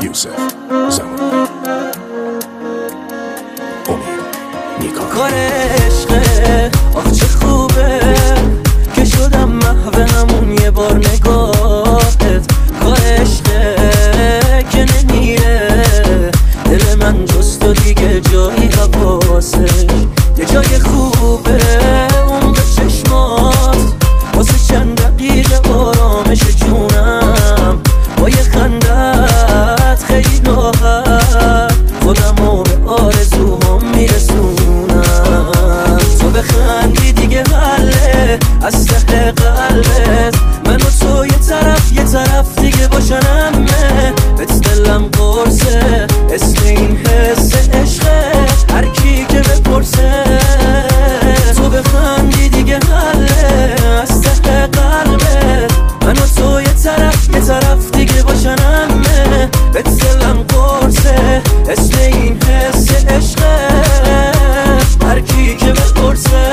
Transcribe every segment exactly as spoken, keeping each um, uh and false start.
یوسف زمان امید نیکا کار عشقه آخ چه خوبه که شدم محو همون یه بار نگاهت. کار عشقه که نمیره دل من جز تو دیگه جایی حواسش یه جای خوبه اون به چشمات واسه چند دقیقه آرامش جونم با یه خندت خیلی راحت خودمو به آرزوهام میرسونم. تو بخندی دیگه حله از ته قلبت من و تو یه طرف یه طرف دیگه باشنمه بهت دلم قرصه اسم این حس عشقه هر کی که بپرسه. تو بخندی دیگه حله از ته قلبت من و تو یه طرف یه طرف دیگه باشنمه بهت دلم قرصه اسم این حس عشقه هر کی که بپرسه.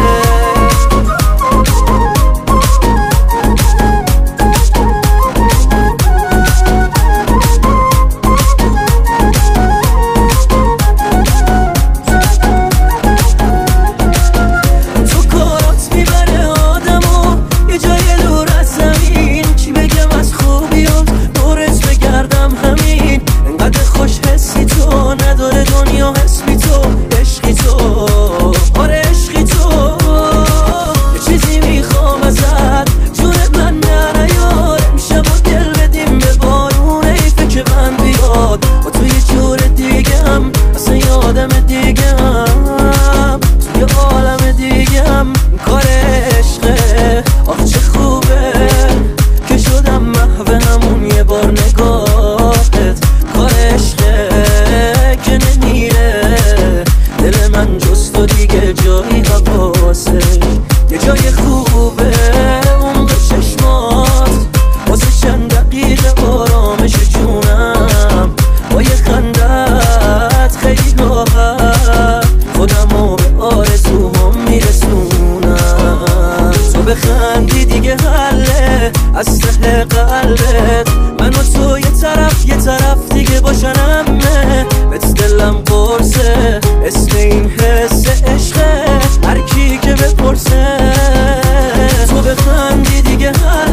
کار عشقه آخ چه خوبه که شدم محو همون یه بار نگاهت. کار عشقه که نمیره دل من جز تو دیگه جایی حواسه یه جای خوبه اون به چشمات واسه چند دقیقه آرامش جونم با یه خندت خیلی راحت خودمو به آرزوهام میرسونم. تو بخندی دیگه حله از ته قلبت من و تو یه طرف یه طرف دیگه باشنمه بهت دلم قرصه اسم این حس عشقه هر کی که بپرسه. تو بخندی دیگه حله